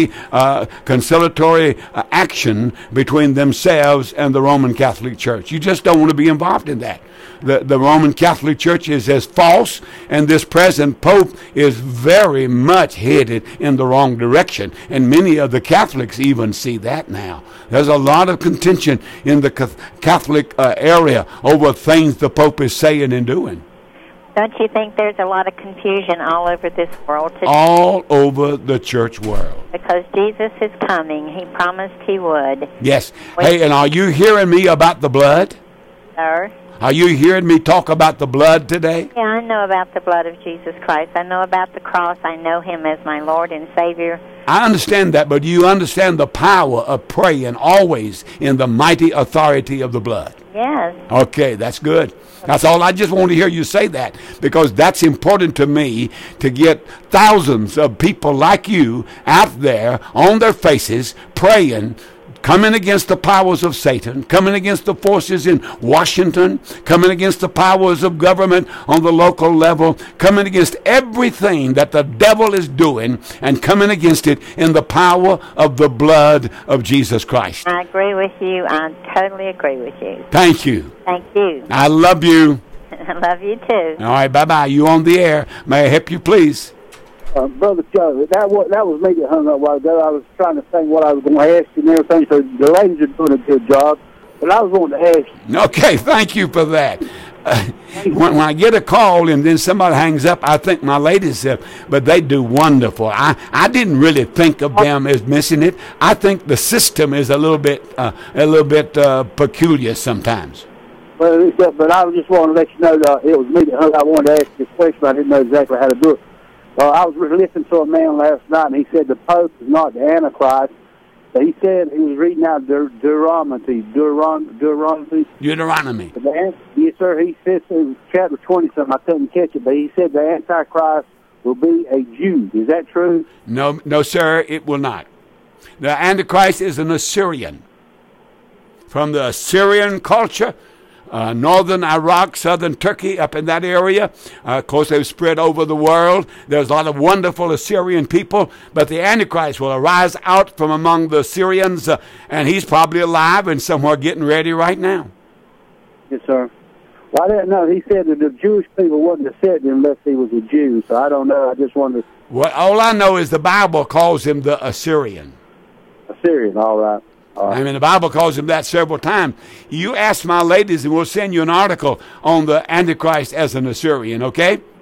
conciliatory action between themselves and the Roman Catholic Church. You just don't want to be involved in that. The Roman Catholic Church is as false, and this present Pope is very much headed in the wrong direction. And many of the Catholics even see that now. There's a lot of contention in the Catholic area over things the Pope is saying and doing. Don't you think there's a lot of confusion all over this world today? All over the church world. Because Jesus is coming. He promised he would. Yes. Hey, and are you hearing me about the blood? Sir? Are you hearing me talk about the blood today? Yeah, I know about the blood of Jesus Christ. I know about the cross. I know him as my Lord and Savior. I understand that, but do you understand the power of praying always in the mighty authority of the blood? Yes. Okay, that's good. That's all. I just want to hear you say that, because that's important to me, to get thousands of people like you out there on their faces praying, coming against the powers of Satan, coming against the forces in Washington, coming against the powers of government on the local level, coming against everything that the devil is doing, and coming against it in the power of the blood of Jesus Christ. I agree with you. I totally agree with you. Thank you. Thank you. I love you. I love you too. All right, bye-bye. You on the air. May I help you, please? Brother Joe, that was me that hung up a while ago. I was trying to think what I was going to ask you and everything, so the ladies are doing a good job. But I was wanting to ask you. Okay, thank you for that. When I get a call and then somebody hangs up, I think my ladies have, but they do wonderful. I didn't really think of them as missing it. I think the system is a little bit peculiar sometimes. But I was just wanting to let you know that it was me that hung up. I wanted to ask you a question. I didn't know exactly how to do it. I was listening to a man last night, and he said the Pope is not the Antichrist. But he said he was reading out Deuteronomy. Yes, sir. He said in chapter 20-something. I couldn't catch it, but he said the Antichrist will be a Jew. Is that true? No, sir, it will not. The Antichrist is an Assyrian. From the Assyrian culture, northern Iraq, southern Turkey, up in that area. Of course, they've spread over the world. There's a lot of wonderful Assyrian people, but the Antichrist will arise out from among the Assyrians, and he's probably alive and somewhere getting ready right now. Yes, sir. Well, I didn't know. He said that the Jewish people wouldn't accept him unless he was a Jew, so I don't know. I just wondered. Well, all I know is the Bible calls him the Assyrian. Assyrian, all right. I mean, the Bible calls him that several times. You ask my ladies, and we'll send you an article on the Antichrist as an Assyrian, okay?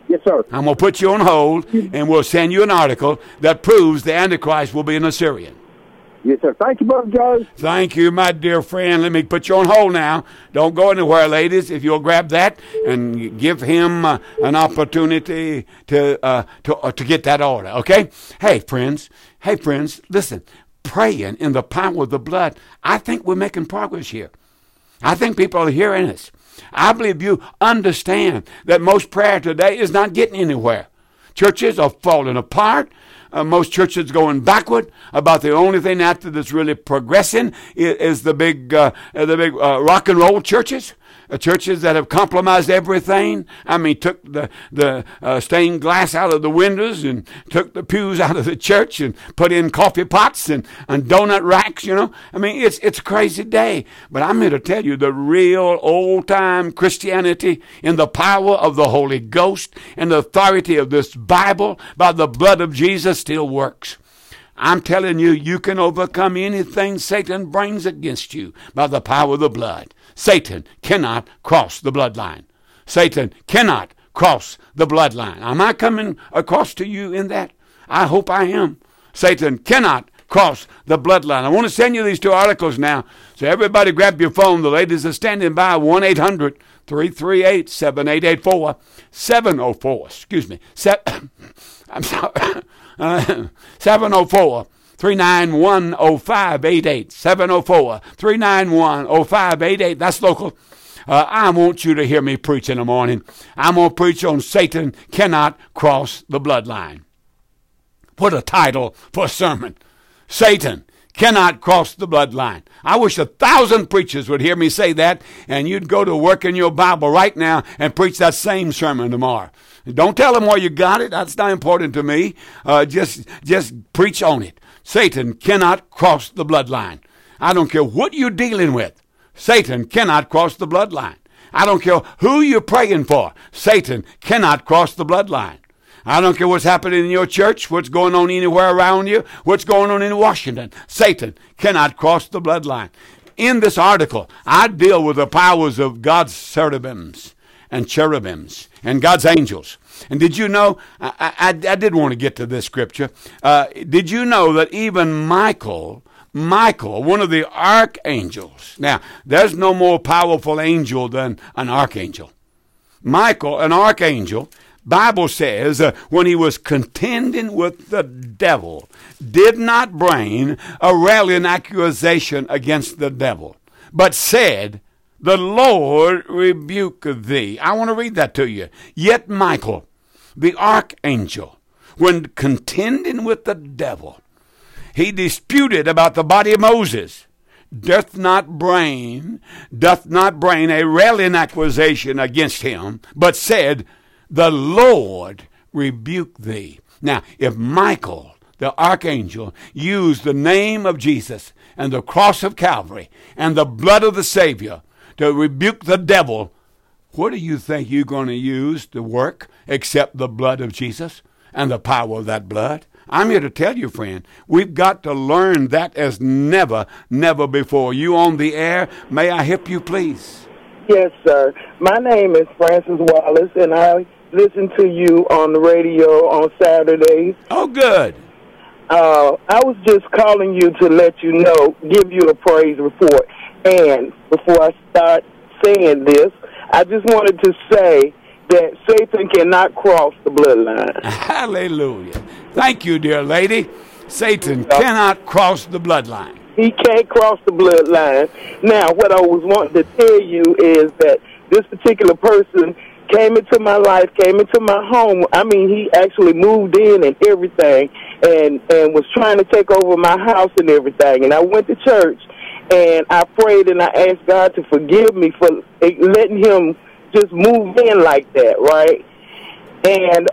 Yes, sir. I'm going to put you on hold, and we'll send you an article that proves the Antichrist will be an Assyrian. Yes, sir. Thank you, Brother Joe. Thank you, my dear friend. Let me put you on hold now. Don't go anywhere, ladies. If you'll grab that and give him an opportunity to get that order, okay? Hey, friends, listen. Praying in the power of the blood, I think we're making progress here. I think people are hearing us. I believe you understand that most prayer today is not getting anywhere. Churches are falling apart. Most churches going backward. About the only thing out there that's really progressing is the big rock and roll churches. Churches that have compromised everything. I mean, took the stained glass out of the windows and took the pews out of the church and put in coffee pots and donut racks, you know. I mean, it's a crazy day. But I'm here to tell you the real old-time Christianity in the power of the Holy Ghost and the authority of this Bible by the blood of Jesus still works. I'm telling you, you can overcome anything Satan brings against you by the power of the blood. Satan cannot cross the bloodline. Satan cannot cross the bloodline. Am I coming across to you in that? I hope I am. Satan cannot cross the bloodline. I want to send you these two articles now. So everybody grab your phone. The ladies are standing by. 1-800-338-7884. 704. Excuse me. I'm sorry. 704-391-0588. 704-391-0588. That's local. I want you to hear me preach in the morning. I'm going to preach on Satan cannot cross the bloodline. Put a title for a sermon. Satan cannot cross the bloodline. I wish 1,000 preachers would hear me say that, and you'd go to work in your Bible right now and preach that same sermon tomorrow. Don't tell them where you got it. That's not important to me. Just preach on it. Satan cannot cross the bloodline. I don't care what you're dealing with. Satan cannot cross the bloodline. I don't care who you're praying for. Satan cannot cross the bloodline. I don't care what's happening in your church, what's going on anywhere around you, what's going on in Washington. Satan cannot cross the bloodline. In this article, I deal with the powers of God's cherubims and cherubims and God's angels. And did you know, I did want to get to this scripture. Did you know that even Michael, one of the archangels, now there's no more powerful angel than an archangel. Michael, an archangel, Bible says when he was contending with the devil, did not bring a rallying accusation against the devil, but said, "The Lord rebuke thee." I want to read that to you. Yet Michael, the archangel, when contending with the devil, he disputed about the body of Moses, doth not bring a rallying accusation against him, but said, "The Lord rebuke thee." Now, if Michael, the archangel, used the name of Jesus and the cross of Calvary and the blood of the Savior to rebuke the devil, what do you think you're going to use to work except the blood of Jesus and the power of that blood? I'm here to tell you, friend, we've got to learn that as never before. You on the air, may I help you, please? Yes, sir. My name is Francis Wallace, and I listen to you on the radio on Saturdays. Oh, good. I was just calling you to let you know, give you a praise report. And before I start saying this, I just wanted to say that Satan cannot cross the bloodline. Hallelujah. Thank you, dear lady. Satan cannot cross the bloodline. He can't cross the bloodline. Now, what I was wanting to tell you is that this particular person came into my life, came into my home. I mean, he actually moved in and everything and was trying to take over my house and everything. And I went to church, and I prayed, and I asked God to forgive me for letting him just move in like that, right? And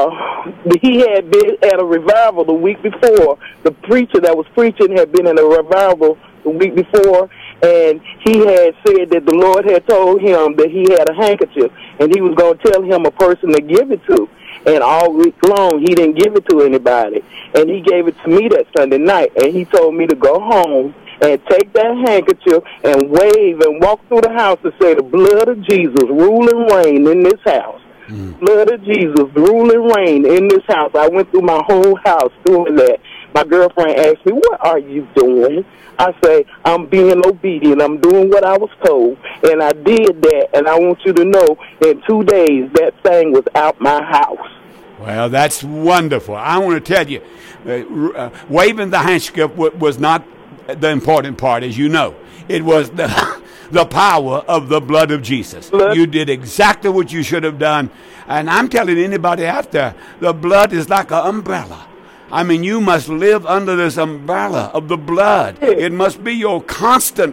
he had been at a revival the week before. The preacher that was preaching had been in a revival the week before, and he had said that the Lord had told him that he had a handkerchief, and he was going to tell him a person to give it to. And all week long, he didn't give it to anybody. And he gave it to me that Sunday night, and he told me to go home and take that handkerchief and wave and walk through the house and say, "The blood of Jesus rule and reign in this house." Blood of Jesus, rule and reign in this house. I went through my whole house doing that. My girlfriend asked me, what are you doing? I say, I'm being obedient. I'm doing what I was told. And I did that. And I want you to know, in 2 days, that thing was out my house. Well, that's wonderful. I want to tell you, waving the handkerchief was not the important part, as you know. It was the power of the blood of Jesus. You did exactly what you should have done. And I'm telling anybody out there, the blood is like an umbrella. I mean, you must live under this umbrella of the blood. It must be your constant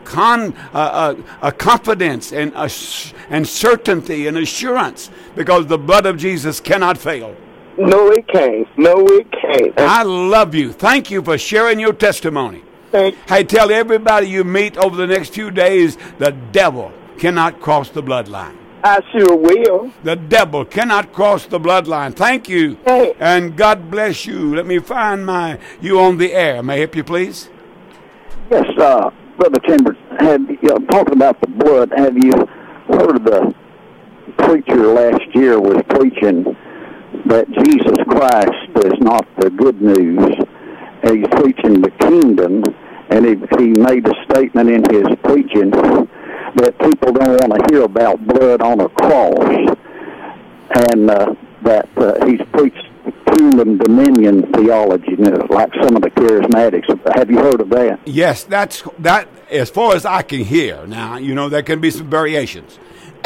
confidence and certainty and assurance, because the blood of Jesus cannot fail. No, it can't. No, it can't. I love you. Thank you for sharing your testimony. Thanks. Hey, tell everybody you meet over the next few days, the devil cannot cross the bloodline. I sure will. The devil cannot cross the bloodline. Thank you. Hey. And God bless you. Let me find you on the air. May I help you, please? Yes, Brother Chambers, talking about the blood, have you heard the preacher last year was preaching that Jesus Christ is not the good news? He's preaching the kingdom, and he made a statement in his preaching that people don't want to hear about blood on a cross, and that he's preached kingdom dominion theology, like some of the charismatics. Have you heard of that? Yes, that. As far as I can hear, now there can be some variations.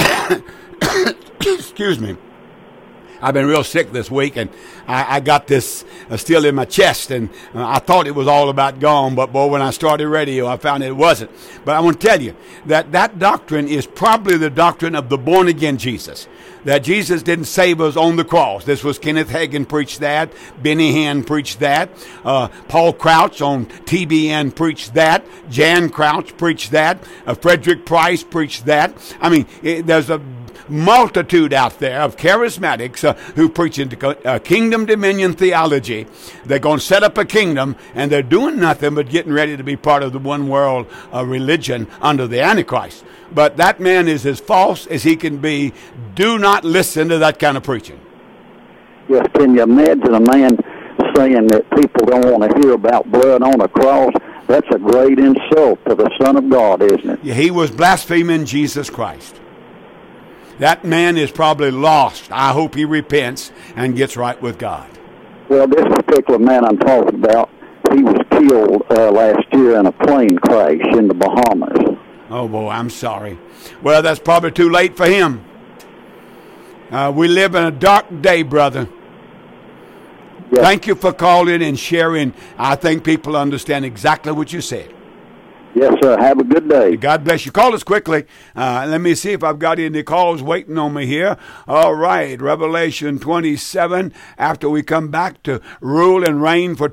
Excuse me. I've been real sick this week, and I got this still in my chest, and I thought it was all about gone, but boy, when I started radio, I found it wasn't. But I want to tell you that doctrine is probably the doctrine of the born-again Jesus, that Jesus didn't save us on the cross. This was Kenneth Hagin preached that, Benny Hinn preached that, Paul Crouch on TBN preached that, Jan Crouch preached that, Frederick Price preached that. I mean, there's a multitude out there of charismatics who preach into kingdom dominion theology. They're going to set up a kingdom, and they're doing nothing but getting ready to be part of the one world religion under the Antichrist. But that man is as false as he can be. Do not listen to that kind of preaching. Yes, can you imagine a man saying that people don't want to hear about blood on a cross? That's a great insult to the Son of God, isn't it? Yeah, he was blaspheming Jesus Christ. That man is probably lost. I hope he repents and gets right with God. Well, this particular man I'm talking about, he was killed last year in a plane crash in the Bahamas. Oh, boy, I'm sorry. Well, that's probably too late for him. We live in a dark day, brother. Yes. Thank you for calling and sharing. I think people understand exactly what you said. Yes, sir. Have a good day. God bless you. Call us quickly. Let me see if I've got any calls waiting on me here. All right. Revelation 27. After we come back to rule and reign for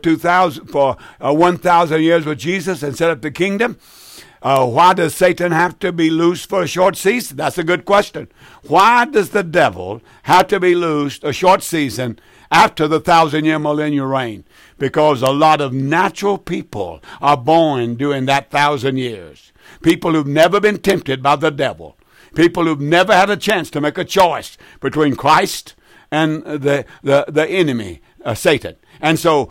1,000 years with Jesus and set up the kingdom. Why does Satan have to be loosed for a short season? That's a good question. Why does the devil have to be loosed a short season after the 1,000-year millennial reign? Because a lot of natural people are born during that 1,000 years. People who've never been tempted by the devil. People who've never had a chance to make a choice between Christ and the enemy, Satan. And so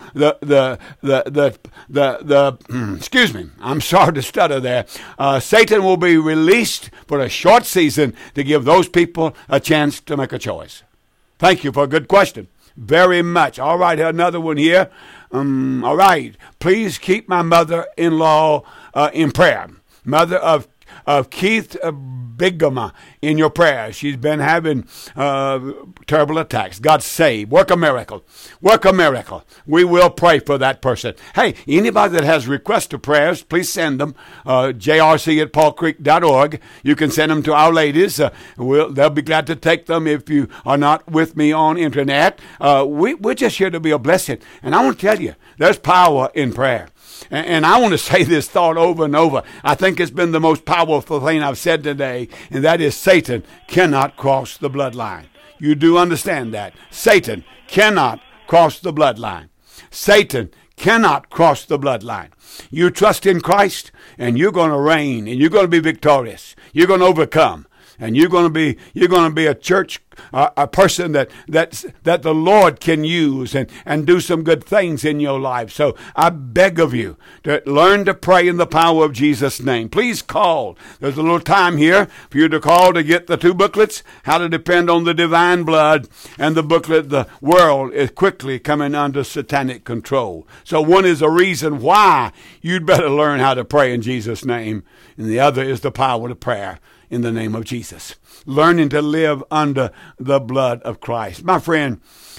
excuse me, I'm sorry to stutter there. Satan will be released for a short season to give those people a chance to make a choice. Thank you for a good question. Very much. All right, another one here. All right. Please keep my mother-in-law in prayer. Mother of Keith Bigama in your prayers. She's been having terrible attacks. God save. Work a miracle. Work a miracle. We will pray for that person. Hey, anybody that has requests to prayers, please send them. jrc@paulcreek.org. You can send them to Our Ladies. They'll be glad to take them if you are not with me on internet. We're just here to be a blessing. And I want to tell you, there's power in prayer. And I want to say this thought over and over. I think it's been the most powerful thing I've said today, and that is Satan cannot cross the bloodline. You do understand that. Satan cannot cross the bloodline. Satan cannot cross the bloodline. You trust in Christ, and you're going to reign, and you're going to be victorious. You're going to overcome. And you're going to be a church, a person that the Lord can use and do some good things in your life. So I beg of you to learn to pray in the power of Jesus' name. Please call. There's a little time here for you to call to get the 2 booklets, How to Depend on the Divine Blood, and the booklet, The World is Quickly Coming Under Satanic Control. So one is a reason why you'd better learn how to pray in Jesus' name, and the other is the power of prayer in the name of Jesus. Learning to live under the blood of Christ. My friend,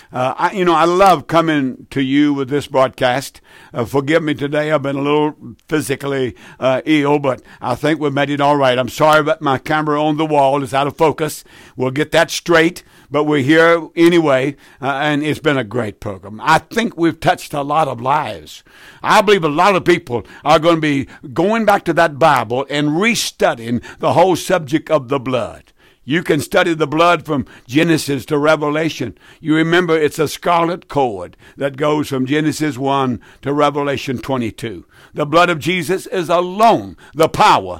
I love coming to you with this broadcast. Forgive me today. I've been a little physically ill, but I think we made it all right. I'm sorry that my camera on the wall is out of focus. We'll get that straight, but we're here anyway, and it's been a great program. I think we've touched a lot of lives. I believe a lot of people are going to be going back to that Bible and restudying the whole subject of the blood. You can study the blood from Genesis to Revelation. You remember it's a scarlet cord that goes from Genesis 1 to Revelation 22. The blood of Jesus is alone the power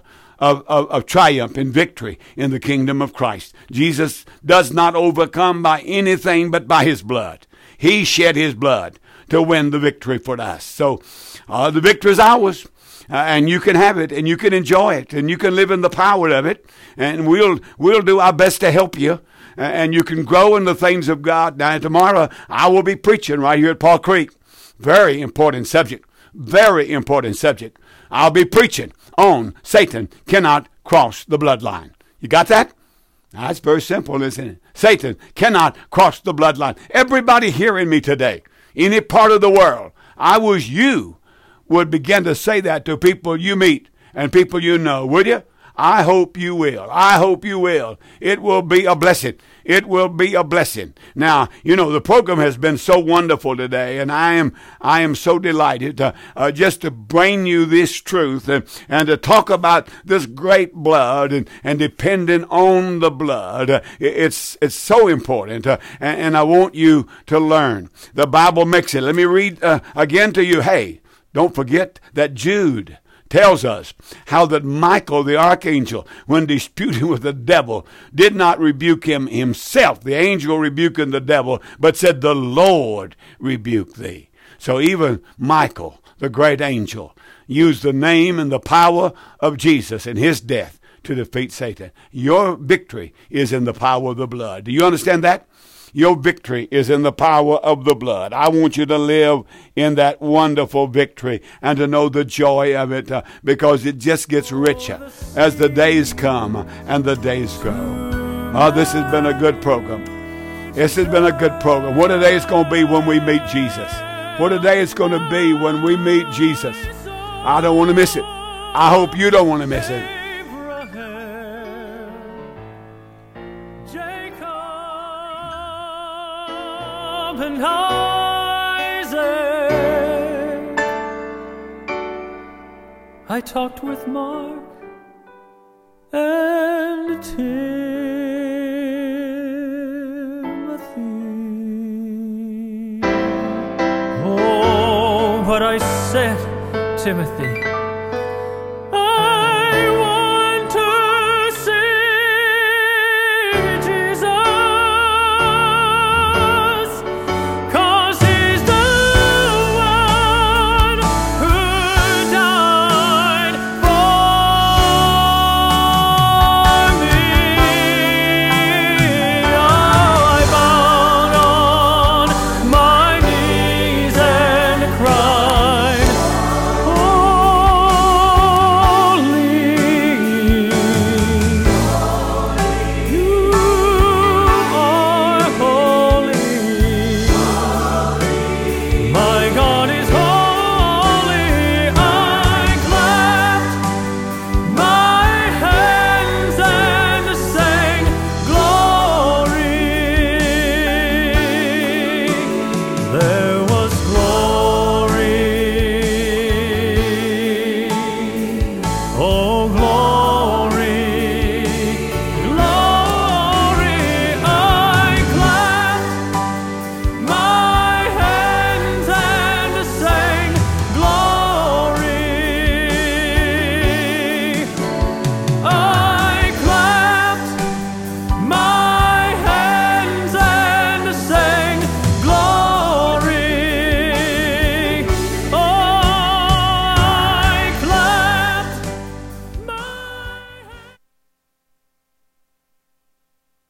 of triumph and victory in the kingdom of Christ. Jesus does not overcome by anything but by his blood. He shed his blood to win the victory for us. So the victory is ours. And you can have it, and you can enjoy it, and you can live in the power of it, and we'll do our best to help you, and you can grow in the things of God. Now, tomorrow, I will be preaching right here at Paul Creek. Very important subject. Very important subject. I'll be preaching on Satan cannot cross the bloodline. You got that? That's very simple, isn't it? Satan cannot cross the bloodline. Everybody hearing me today, any part of the world, I wish you would begin to say that to people you meet and people you know, would you? I hope you will. I hope you will. It will be a blessing. It will be a blessing. Now, the program has been so wonderful today, and I am so delighted to just to bring you this truth and to talk about this great blood and depending on the blood. It's so important, and I want you to learn. The Bible makes it. Let me read again to you. Hey, don't forget that Jude tells us how that Michael the archangel, when disputing with the devil, did not rebuke him himself, the angel rebuking the devil, but said, "The Lord rebuke thee." So even Michael, the great angel, used the name and the power of Jesus and his death to defeat Satan. Your victory is in the power of the blood. Do you understand that? Your victory is in the power of the blood. I want you to live in that wonderful victory and to know the joy of it because it just gets richer as the days come and the days go. Oh, this has been a good program. This has been a good program. What a day it's going to be when we meet Jesus. What a day it's going to be when we meet Jesus. I don't want to miss it. I hope you don't want to miss it. And Isaac, I talked with Mark and Timothy. Oh, but I said, Timothy,